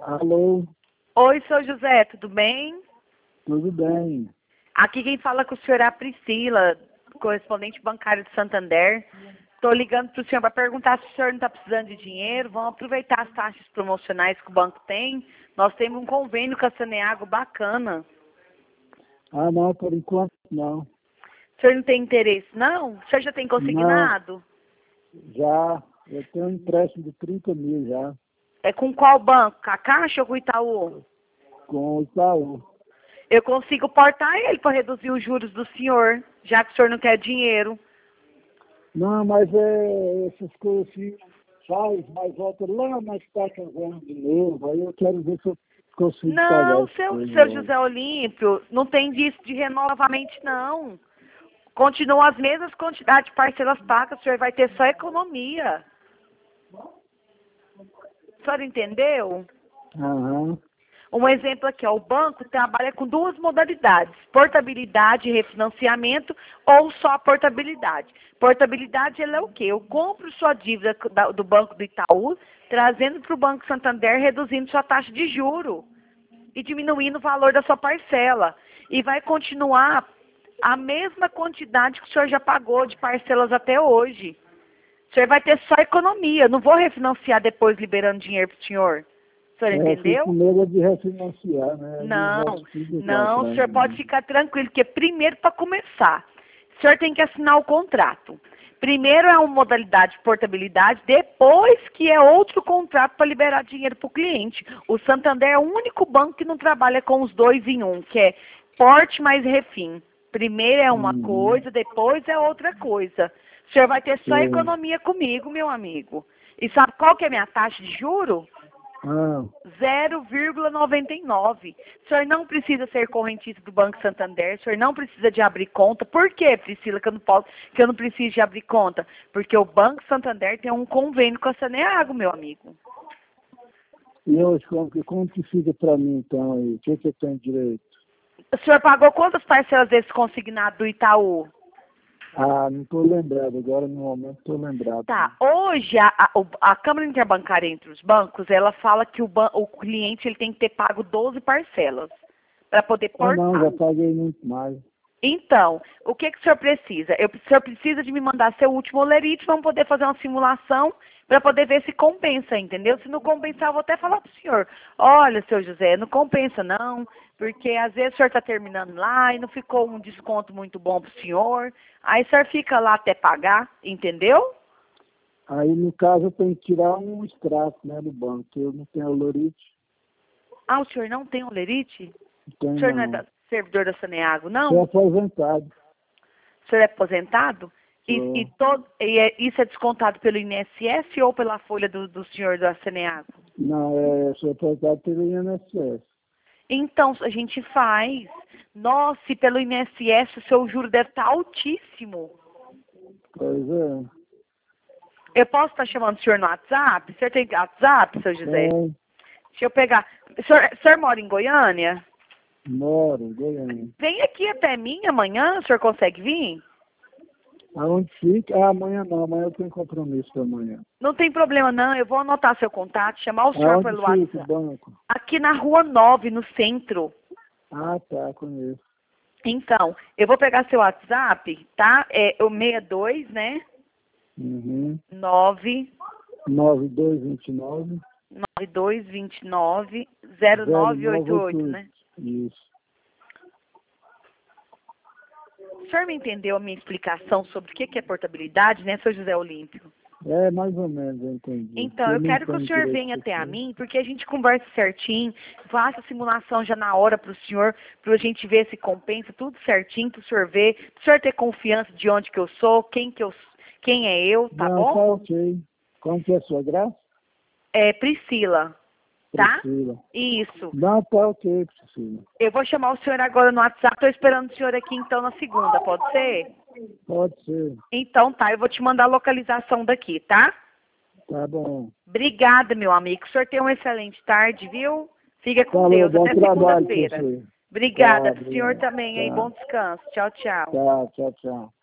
Alô, Oi, seu José, tudo bem? tudo bem? Aqui quem fala com o senhor é a Priscila, correspondente bancário de Santander. Estou ligando para o senhor para perguntar se o senhor não está precisando de dinheiro. Vamos aproveitar as taxas promocionais que o banco tem. Nós temos um convênio com a Saneago bacana. Ah, não, por enquanto não. O senhor não tem interesse, não? O senhor já tem Não, consignado? já. Eu tenho um empréstimo de 30 mil já, É com qual banco? Com a Caixa ou com o Itaú? com o Itaú. Eu consigo portar ele para reduzir os juros do senhor, já que o senhor não quer dinheiro. Não, mas essas coisas assim, faz, mas volta lá mais taxa zero de novo. Aí eu quero ver se eu consigo pagar Não, essas seu coisas logo. José Olímpio, não tem disso de renovar novamente, não. Continuam as mesmas quantidades de parcelas pagas, o senhor vai ter só economia. O senhor entendeu? Aham, Um exemplo aqui, ó, o banco trabalha com duas modalidades, portabilidade e refinanciamento ou só portabilidade. Portabilidade, ela é o quê? Eu compro sua dívida do Banco do Itaú, trazendo para o Banco Santander, reduzindo sua taxa de juro e diminuindo o valor da sua parcela. E vai continuar a mesma quantidade que o senhor já pagou de parcelas até hoje. O senhor vai ter só economia. Não vou refinanciar depois liberando dinheiro para o senhor. O senhor eu fico com entendeu? medo de refinanciar, né? Eles Não, voltam tudo para não, o trás senhor de pode mim. ficar tranquilo, porque primeiro, para começar, o senhor tem que assinar o contrato. Primeiro é uma modalidade de portabilidade, depois que é outro contrato para liberar dinheiro para o cliente. O Santander é o único banco que não trabalha com os dois em um, que é porte mais refim. Primeiro é uma Uhum, coisa, depois é outra coisa. O senhor vai ter só sei. economia comigo, meu amigo. E sabe qual que é a minha taxa de juro? Ah, 0,99. O senhor não precisa ser correntista do Banco Santander, o senhor não precisa de abrir conta. Por quê, Priscila, que eu não preciso de abrir conta? Porque o Banco Santander tem um convênio com a Saneago, meu amigo. e hoje, como que fica para mim, então, aí? O que eu tenho direito? O senhor pagou quantas parcelas desse consignado do Itaú? Ah, não estou lembrado, agora no momento estou lembrado. Tá, hoje a Câmara Interbancária entre os bancos, ela fala que o cliente ele tem que ter pago 12 parcelas para poder Ah, não, portar. já paguei muito mais. Então, o que o senhor precisa? O senhor precisa de me mandar seu último olerite, vamos poder fazer uma simulação para poder ver se compensa, entendeu? Se não compensar, eu vou até falar para o senhor. Olha, seu José, não compensa não, porque às vezes o senhor está terminando lá e não ficou um desconto muito bom para o senhor. Aí o senhor fica lá até pagar, entendeu? Aí, no caso, eu tenho que tirar um extrato, né, do banco. Eu não tenho olorite, Ah, o senhor não tem olerite? não O tenho senhor não é não. servidor da Saneago, Sou não? aposentado. O senhor é aposentado? Sou. Isso é descontado pelo INSS ou pela folha do senhor da Saneago? Não, sou aposentado pelo INSS. Então, a gente faz. Nossa, e pelo INSS o seu juro deve estar altíssimo. Pois é. Eu posso estar chamando o senhor no WhatsApp? O senhor tem WhatsApp, seu José? Tem, Deixa eu pegar. O senhor mora em Goiânia? moro em Goiânia. Vem aqui até mim amanhã, o senhor consegue vir? Aonde fica? Ah, amanhã não, amanhã eu tenho compromisso para amanhã. Não tem problema não, eu vou anotar seu contato, chamar o senhor Aonde pelo fica o WhatsApp. banco? Aqui na Rua 9, no centro. Ah, tá, conheço. Então, eu vou pegar seu WhatsApp, tá? É o 62, né? Uhum. 9 9229 9229 0988, 0988. né? Isso. O senhor me entendeu a minha explicação sobre o que é portabilidade, né, seu José Olímpio? É, mais ou menos, eu entendi. Então, Eu eu não quero que o tenho senhor direito venha a até a isso. mim, porque a gente conversa certinho, faça a simulação já na hora para o senhor, para a gente ver se compensa, tudo certinho, para o senhor ver, para o senhor ter confiança de onde que eu sou, quem é eu, tá Não, tá bom? ok. Como que é a sua graça? É Priscila, tá? Priscila. Isso. Não, tá ok, Priscila. Eu vou chamar o senhor agora no WhatsApp, estou esperando o senhor aqui então na segunda, pode ser? Pode ser. Então tá, eu vou te mandar a localização daqui, tá? Tá bom. Obrigada, meu amigo. O senhor tenha uma excelente tarde, viu? Fica com Falou, Deus. bom Até trabalho pra segunda-feira. você. Obrigada. Tá, Pro senhor obrigado. também aí. Tá, Bom descanso. Tchau, tchau. tá, tchau, tchau.